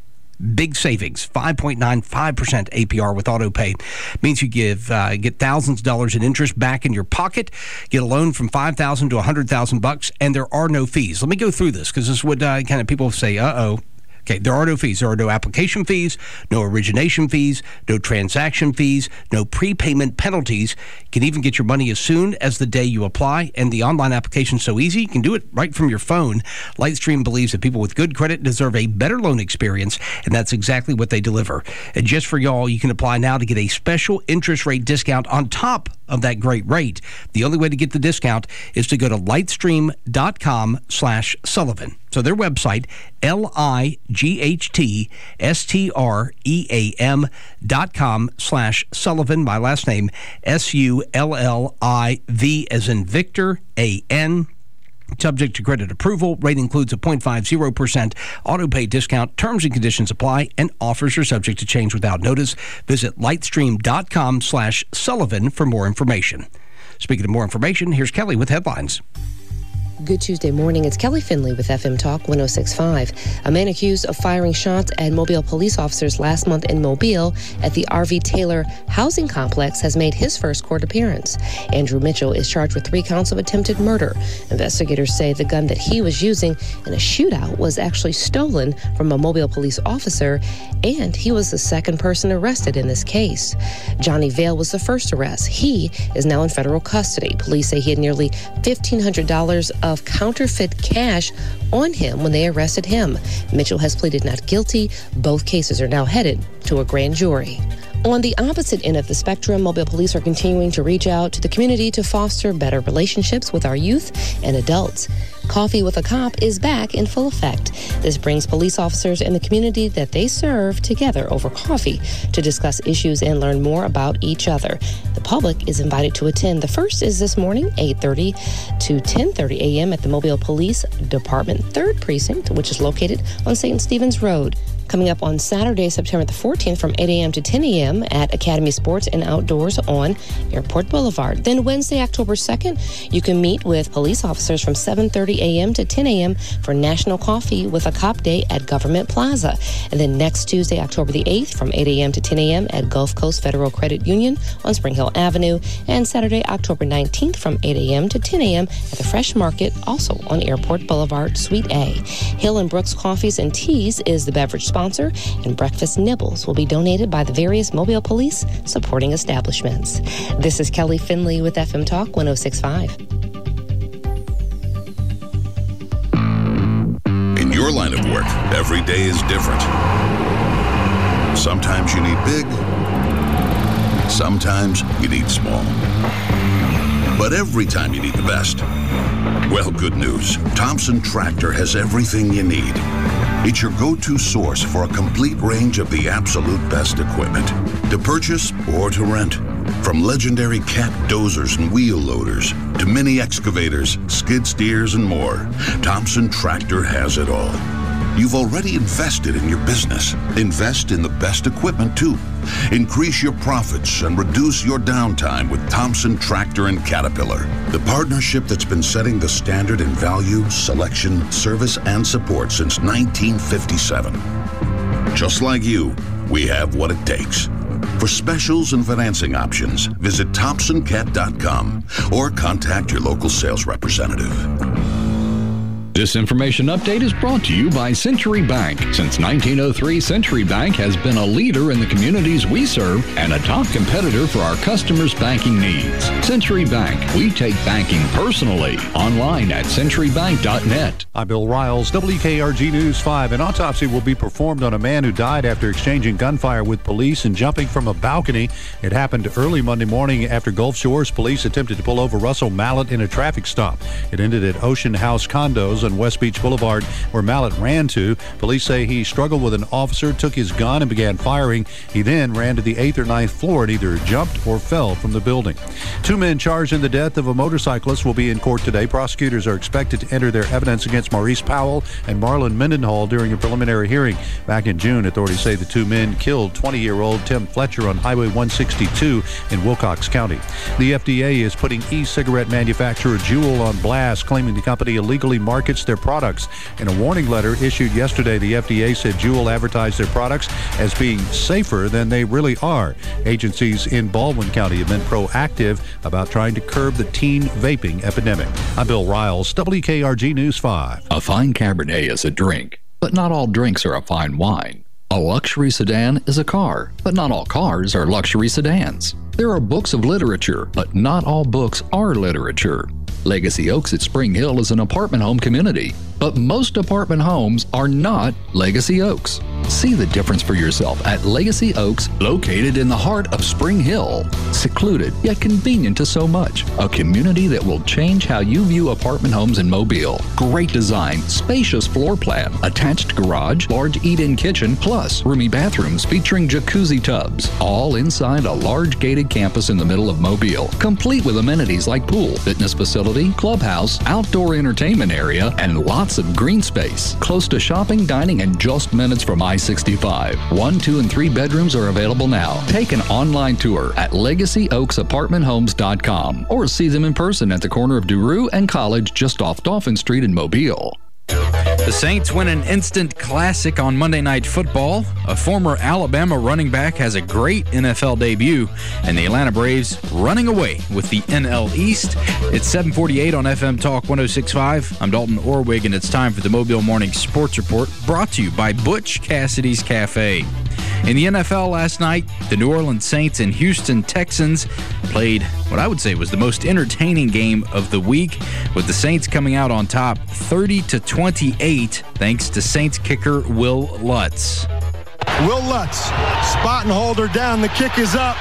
Big savings, five point nine five percent A P R with AutoPay. Means you give uh, get thousands of dollars in interest back in your pocket, get a loan from five thousand dollars to one hundred thousand dollars bucks, and there are no fees. Let me go through this because this is what uh, kind of people say, uh-oh. Okay, there are no fees. There are no application fees, no origination fees, no transaction fees, no prepayment penalties. You can even get your money as soon as the day you apply, and the online application is so easy, you can do it right from your phone. Lightstream believes that people with good credit deserve a better loan experience, and that's exactly what they deliver. And just for y'all, you can apply now to get a special interest rate discount on top of that great rate. The only way to get the discount is to go to lightstream.com slash Sullivan. So their website, L I G H T S T R E A M dot com slash Sullivan. My last name, S U L L I V as in Victor, A N. Subject to credit approval. Rate includes a zero point five zero percent auto-pay discount. Terms and conditions apply, and offers are subject to change without notice. Visit lightstream.com slash Sullivan for more information. Speaking of more information, here's Kelly with headlines. Good Tuesday morning. It's Kelly Finley with F M Talk one oh six point five. A man accused of firing shots at Mobile police officers last month in Mobile at the R V Taylor housing complex has made his first court appearance. Andrew Mitchell is charged with three counts of attempted murder. Investigators say the gun that he was using in a shootout was actually stolen from a Mobile police officer, and he was the second person arrested in this case. Johnny Vale was the first arrest. He is now in federal custody. Police say he had nearly fifteen hundred dollars of of counterfeit cash on him when they arrested him. Mitchell has pleaded not guilty. Both cases are now headed to a grand jury. On the opposite end of the spectrum, Mobile Police are continuing to reach out to the community to foster better relationships with our youth and adults. Coffee with a Cop is back in full effect. This brings police officers and the community that they serve together over coffee to discuss issues and learn more about each other. The public is invited to attend. The first is this morning, eight thirty to ten thirty a.m. at the Mobile Police Department third Precinct, which is located on Saint Stephen's Road. Coming up on Saturday, September the fourteenth from eight a.m. to ten a.m. at Academy Sports and Outdoors on Airport Boulevard. Then Wednesday, October second, you can meet with police officers from seven thirty a.m. to ten a.m. for National Coffee with a Cop Day at Government Plaza. And then next Tuesday, October the eighth from eight a.m. to ten a.m. at Gulf Coast Federal Credit Union on Spring Hill Avenue. And Saturday, October nineteenth from eight a.m. to ten a.m. at the Fresh Market, also on Airport Boulevard, Suite A. Hill and Brooks Coffees and Teas is the beverage sponsor, and breakfast nibbles will be donated by the various Mobile Police supporting establishments. This is Kelly Finley with F M Talk one oh six point five. In your line of work, every day is different. Sometimes you need big, sometimes you need small. But every time you need the best, well, good news. Thompson Tractor has everything you need. It's your go-to source for a complete range of the absolute best equipment, to purchase or to rent. From legendary Cat dozers and wheel loaders to mini excavators, skid steers, and more, Thompson Tractor has it all. You've already invested in your business. Invest in the best equipment, too. Increase your profits and reduce your downtime with Thompson Tractor and Caterpillar, the partnership that's been setting the standard in value, selection, service, and support since nineteen fifty-seven. Just like you, we have what it takes. For specials and financing options, visit thompson cat dot com or contact your local sales representative. This information update is brought to you by Century Bank. Since nineteen oh three, Century Bank has been a leader in the communities we serve and a top competitor for our customers' banking needs. Century Bank, we take banking personally. Online at century bank dot net. I'm Bill Riles, W K R G News five. An autopsy will be performed on a man who died after exchanging gunfire with police and jumping from a balcony. It happened early Monday morning after Gulf Shores police attempted to pull over Russell Mallett in a traffic stop. It ended at Ocean House Condos on West Beach Boulevard, where Mallett ran to. Police say he struggled with an officer, took his gun, and began firing. He then ran to the eighth or ninth floor and either jumped or fell from the building. Two men charged in the death of a motorcyclist will be in court today. Prosecutors are expected to enter their evidence against Maurice Powell and Marlon Mendenhall during a preliminary hearing. Back in June, authorities say the two men killed twenty-year-old Tim Fletcher on Highway one sixty-two in Wilcox County. The F D A is putting e-cigarette manufacturer Juul on blast, claiming the company illegally markets their products. In a warning letter issued yesterday, the F D A said Juul advertised their products as being safer than they really are. Agencies in Baldwin County have been proactive about trying to curb the teen vaping epidemic. I'm Bill Riles, W K R G News five. A fine Cabernet is a drink, but not all drinks are a fine wine. A luxury sedan is a car, but not all cars are luxury sedans. There are books of literature, but not all books are literature. Legacy Oaks at Spring Hill is an apartment home community, but most apartment homes are not Legacy Oaks. See the difference for yourself at Legacy Oaks, located in the heart of Spring Hill. Secluded, yet convenient to so much. A community that will change how you view apartment homes in Mobile. Great design, spacious floor plan, attached garage, large eat-in kitchen, plus roomy bathrooms featuring jacuzzi tubs. All inside a large gated campus in the middle of Mobile, complete with amenities like pool, fitness facility, clubhouse, outdoor entertainment area, and lots of green space. Close to shopping, dining, and just minutes from I sixty-five. One, two, and three bedrooms are available now. Take an online tour at legacy oaks apartment homes dot com or see them in person at the corner of Duroux and College just off Dolphin Street in Mobile. The Saints win an instant classic on Monday Night Football. A former Alabama running back has a great N F L debut, and the Atlanta Braves running away with the N L East. It's seven forty-eight on F M Talk one oh six point five. I'm Dalton Orwig, and it's time for the Mobile Morning Sports Report, brought to you by Butch Cassidy's Cafe. In the N F L last night, the New Orleans Saints and Houston Texans played what I would say was the most entertaining game of the week, with the Saints coming out on top thirty to twenty-eight thanks to Saints kicker Will Lutz. Will Lutz, spot and holder down, the kick is up.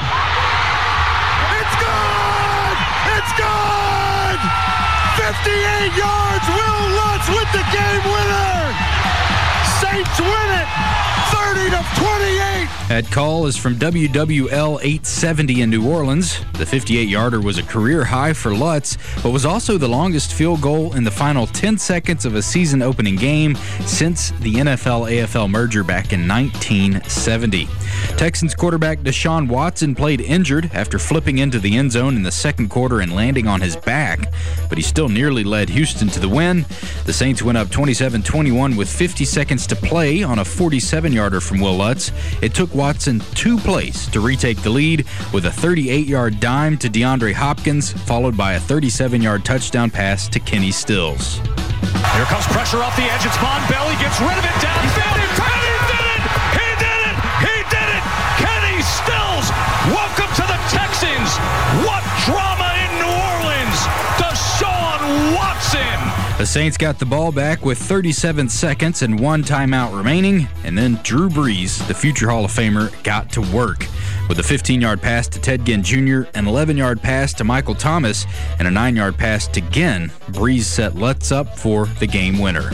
It's good! It's good! fifty-eight yards, Will Lutz with the game winner! Saints win it! thirty to twenty-eight. That call is from W W L eight seventy in New Orleans. The fifty-eight-yarder was a career high for Lutz, but was also the longest field goal in the final ten seconds of a season-opening game since the N F L A F L merger back in nineteen seventy. Texans quarterback Deshaun Watson played injured after flipping into the end zone in the second quarter and landing on his back, but he still nearly led Houston to the win. The Saints went up twenty-seven twenty-one with fifty seconds to play on a forty-seven-yarder from Will Lutz. It took Watson two plays to retake the lead with a thirty-eight-yard dime to DeAndre Hopkins, followed by a thirty-seven-yard touchdown pass to Kenny Stills. Here comes pressure off the edge. It's Von Bell. He gets rid of it downfield. And he did it! He did it! He did it! Kenny Stills! Welcome to the Texans! What drama in New Orleans! Deshaun Watson! The Saints got the ball back with thirty-seven seconds and one timeout remaining, and then Drew Brees, the future Hall of Famer, got to work. With a fifteen-yard pass to Ted Ginn Junior, an eleven-yard pass to Michael Thomas, and a nine-yard pass to Ginn, Brees set Lutz up for the game winner.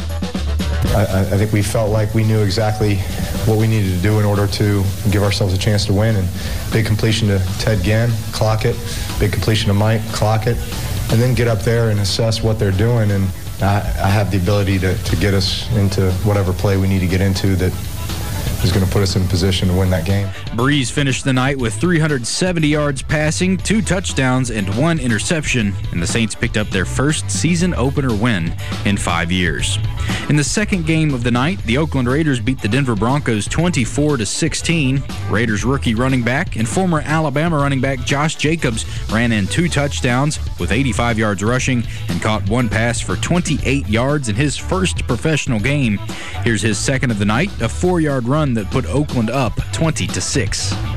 I, I think we felt like we knew exactly what we needed to do in order to give ourselves a chance to win. And big completion to Ted Ginn, clock it. Big completion to Mike, clock it. And then get up there and assess what they're doing. And I, I have the ability to, to get us into whatever play we need to get into that is going to put us in position to win that game. Brees finished the night with three hundred seventy yards passing, two touchdowns, and one interception, and the Saints picked up their first season opener win in five years. In the second game of the night, the Oakland Raiders beat the Denver Broncos twenty-four to sixteen. Raiders rookie running back and former Alabama running back Josh Jacobs ran in two touchdowns with eighty-five yards rushing and caught one pass for twenty-eight yards in his first professional game. Here's his second of the night, a four-yard run that put Oakland up twenty to six. Keeps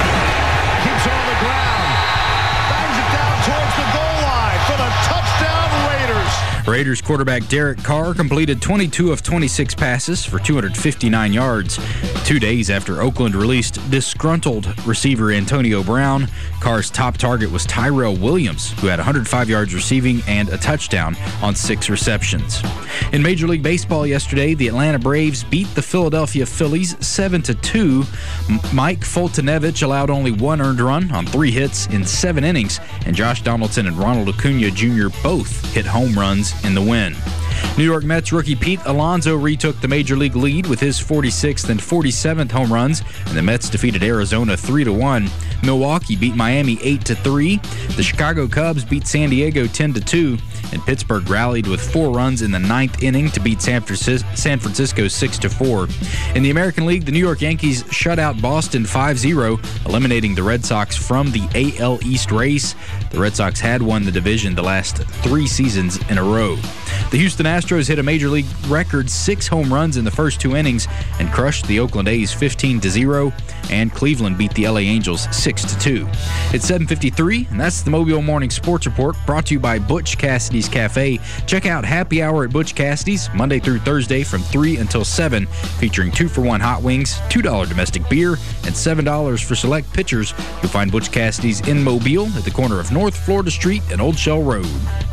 on the ground. Bangs it down towards the goal line for the touchdown Raiders. Raiders quarterback Derek Carr completed twenty-two of twenty-six passes for two hundred fifty-nine yards. Two days after Oakland released disgruntled receiver Antonio Brown, Carr's top target was Tyrell Williams, who had one hundred five yards receiving and a touchdown on six receptions. In Major League Baseball yesterday, the Atlanta Braves beat the Philadelphia Phillies seven to two. Mike Foltynewicz allowed only one earned run on three hits in seven innings, and Josh Donaldson and Ronald Acuna Junior both hit home runs in the win. New York Mets rookie Pete Alonso retook the Major League lead with his forty-sixth and forty-seventh home runs, and the Mets defeated Arizona three to one. Milwaukee beat Miami eight to three. The Chicago Cubs beat San Diego ten to two, and Pittsburgh rallied with four runs in the ninth inning to beat San Francisco six to four. In the American League, the New York Yankees shut out Boston five zero, eliminating the Red Sox from the A L East race. The Red Sox had won the division the last three seasons in a row. The Houston Astros hit a Major League record six home runs in the first two innings and crushed the Oakland A's fifteen to zero, and Cleveland beat the L A Angels six to two. It's seven fifty-three, and that's the Mobile Morning Sports Report, brought to you by Butch Cassidy's Cafe. Check out Happy Hour at Butch Cassidy's Monday through Thursday from three until seven, featuring two for one hot wings, two dollars domestic beer, and seven dollars for select pitchers. You'll find Butch Cassidy's in Mobile at the corner of North Florida Street and Old Shell Road.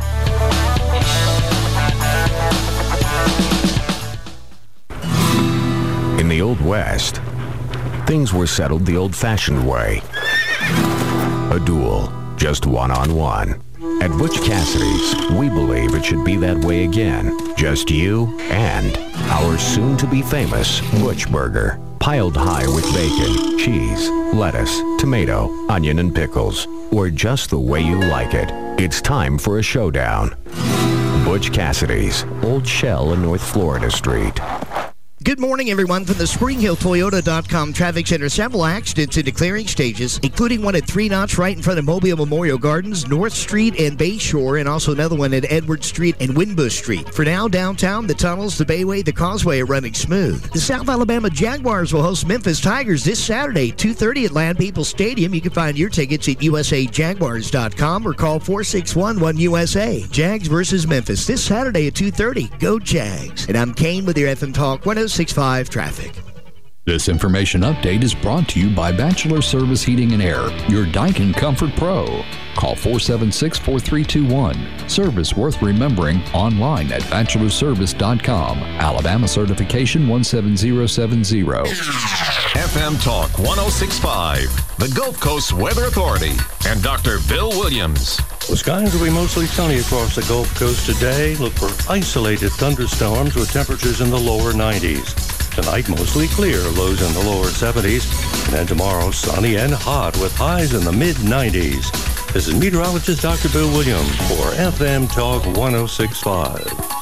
In the Old West, things were settled the old-fashioned way. A duel, just one-on-one. At Butch Cassidy's, we believe it should be that way again. Just you and our soon-to-be famous Butch Burger. Piled high with bacon, cheese, lettuce, tomato, onion, and pickles. Or just the way you like it. It's time for a showdown. Butch Cassidy's, Old Shell and North Florida Street. Good morning, everyone. From the Spring Hill Toyota dot com Traffic Center, several accidents in the clearing stages, including one at Three Knots right in front of Mobile Memorial Gardens, North Street and Bayshore, and also another one at Edward Street and Windbush Street. For now, downtown, the tunnels, the Bayway, the Causeway are running smooth. The South Alabama Jaguars will host Memphis Tigers this Saturday, two thirty at Land Peoples Stadium. You can find your tickets at U S A Jaguars dot com or call four six one, one U S A. Jags versus Memphis this Saturday at two thirty. Go Jags. And I'm Kane with your F M Talk one oh six point five Traffic. This information update is brought to you by Bachelor Service Heating and Air, your Daikin Comfort Pro. Call four seven six, four three two one. Service worth remembering online at bachelor service dot com. Alabama certification one seven zero seven zero. F M Talk one oh six point five, the Gulf Coast Weather Authority, and Doctor Bill Williams. The skies will be mostly sunny across the Gulf Coast today. Look for isolated thunderstorms with temperatures in the lower nineties. Tonight, mostly clear, lows in the lower seventies. And then tomorrow, sunny and hot with highs in the mid nineties. This is meteorologist Doctor Bill Williams for F M Talk one oh six point five.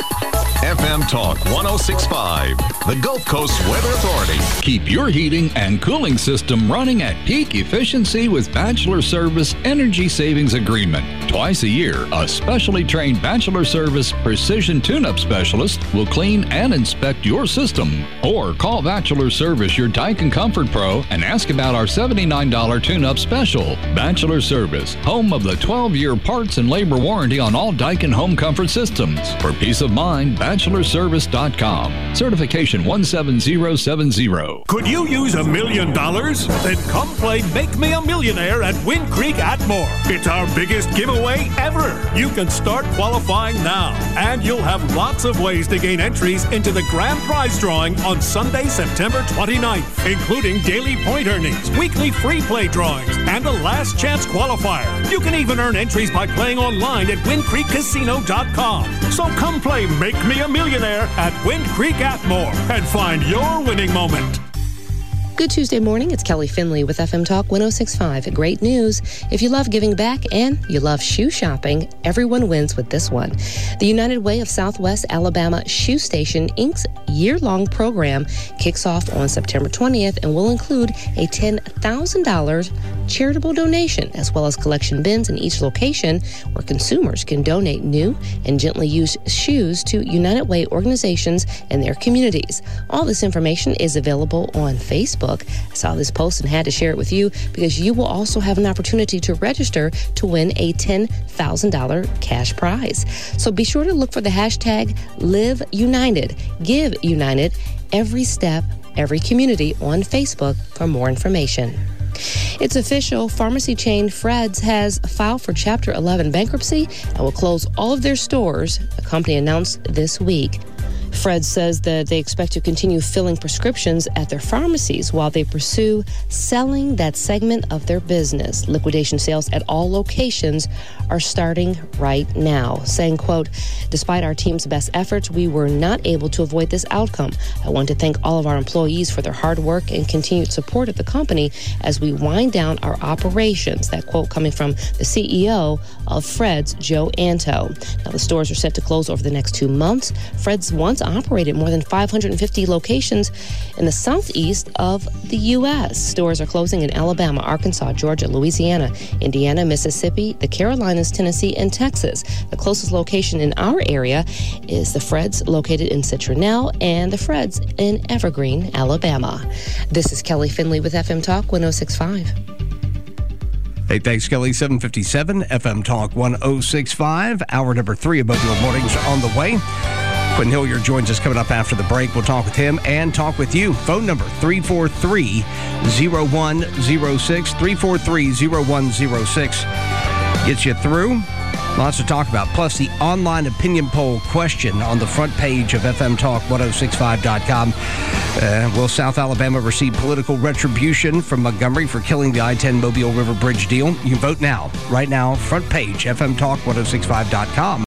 F M Talk one oh six point five, the Gulf Coast Weather Authority. Keep your heating and cooling system running at peak efficiency with Bachelor Service Energy Savings Agreement. Twice a year, a specially trained Bachelor Service Precision Tune-Up Specialist will clean and inspect your system. Or call Bachelor Service, your Daikin Comfort Pro, and ask about our seventy-nine dollars tune-up special. Bachelor Service, home of the twelve-year parts and labor warranty on all Daikin home comfort systems. For peace of mind, bachelor service dot com. Certification one seven zero seven zero. Could you use a million dollars? Then come play Make Me a Millionaire at Wind Creek Atmore. It's our biggest giveaway ever. You can start qualifying now, and you'll have lots of ways to gain entries into the grand prize drawing on Sunday, September twenty-ninth, including daily point earnings, weekly free play drawings, and a last chance qualifier. You can even earn entries by playing online at wind creek casino dot com. So come play Make Me a Millionaire at Wind Creek Atmore and find your winning moment. Good Tuesday morning. It's Kelly Finley with F M Talk one oh six point five. Great news. If you love giving back and you love shoe shopping, everyone wins with this one. The United Way of Southwest Alabama Shoe Station, Incorporated's year-long program kicks off on September twentieth and will include a ten thousand dollars charitable donation, as well as collection bins in each location where consumers can donate new and gently used shoes to United Way organizations and their communities. All this information is available on Facebook. I saw this post and had to share it with you because you will also have an opportunity to register to win a ten thousand dollars cash prize. So be sure to look for the hashtag Live United, Give United, Every Step, Every Community on Facebook for more information. It's official. Pharmacy chain Fred's has filed for Chapter eleven bankruptcy and will close all of their stores, the company announced this week. Fred says that they expect to continue filling prescriptions at their pharmacies while they pursue selling that segment of their business. Liquidation sales at all locations are starting right now, saying, quote, despite our team's best efforts, we were not able to avoid this outcome. I want to thank all of our employees for their hard work and continued support of the company as we wind down our operations. That quote coming from the C E O of Fred's, Joe Anto. Now, the stores are set to close over the next two months. Fred's once operated more than five hundred fifty locations in the southeast of the U S. Stores are closing in Alabama, Arkansas, Georgia, Louisiana, Indiana, Mississippi, the Carolinas, Tennessee, and Texas. The closest location in our area is the Fred's located in Citronelle and the Fred's in Evergreen, Alabama. This is Kelly Finley with F M Talk one oh six point five. Hey, thanks, Kelly. seven fifty-seven, F M Talk one oh six point five. Hour number three of Mobile Mornings on the way. Quentin Hilliard joins us coming up after the break. We'll talk with him and talk with you. Phone number three four three, zero one zero six, three four three, zero one zero six. Gets you through. Lots to talk about. Plus, the online opinion poll question on the front page of F M Talk ten sixty-five dot com. Uh, will South Alabama receive political retribution from Montgomery for killing the I ten Mobile River Bridge deal? You can vote now. Right now, front page, F M Talk ten sixty-five dot com.